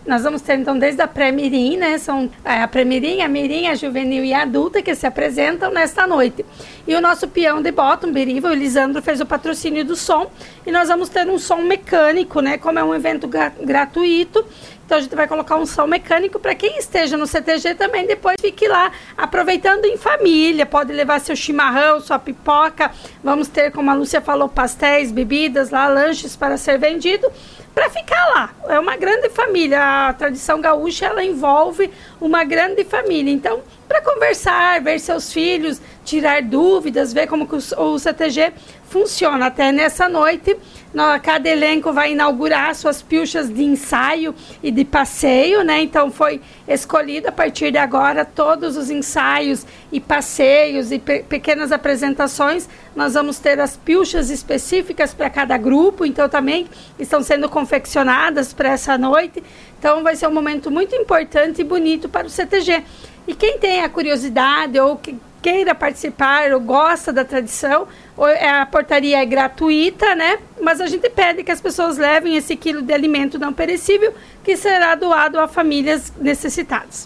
Nós vamos ter, então, desde a pré-mirim, né? São a pré-mirim, a mirim, a juvenil e a adulta que se apresentam nesta noite. E o nosso peão de bota, Beriva, o Elisandro, fez o patrocínio do som. E nós vamos ter um som mecânico, né? Como é um evento gratuito. Então, a gente vai colocar um som mecânico para quem esteja no CTG também, depois fique lá aproveitando em família, pode levar seu chimarrão, sua pipoca, vamos ter, como a Lúcia falou, pastéis, bebidas lá, lanches para ser vendido, para ficar lá. É uma grande família, a tradição gaúcha, ela envolve uma grande família, então, para conversar, ver seus filhos, tirar dúvidas, ver como que o CTG funciona. Até nessa noite, cada elenco vai inaugurar suas pilchas de ensaio e de passeio, né? Então foi escolhido a partir de agora todos os ensaios e passeios e pequenas apresentações. Nós vamos ter as pilchas específicas para cada grupo, então também estão sendo confeccionadas para essa noite. Então vai ser um momento muito importante e bonito para o CTG. E quem tem a curiosidade ou que queira participar ou gosta da tradição, a portaria é gratuita, né? Mas a gente pede que as pessoas levem esse quilo de alimento não perecível que será doado a famílias necessitadas.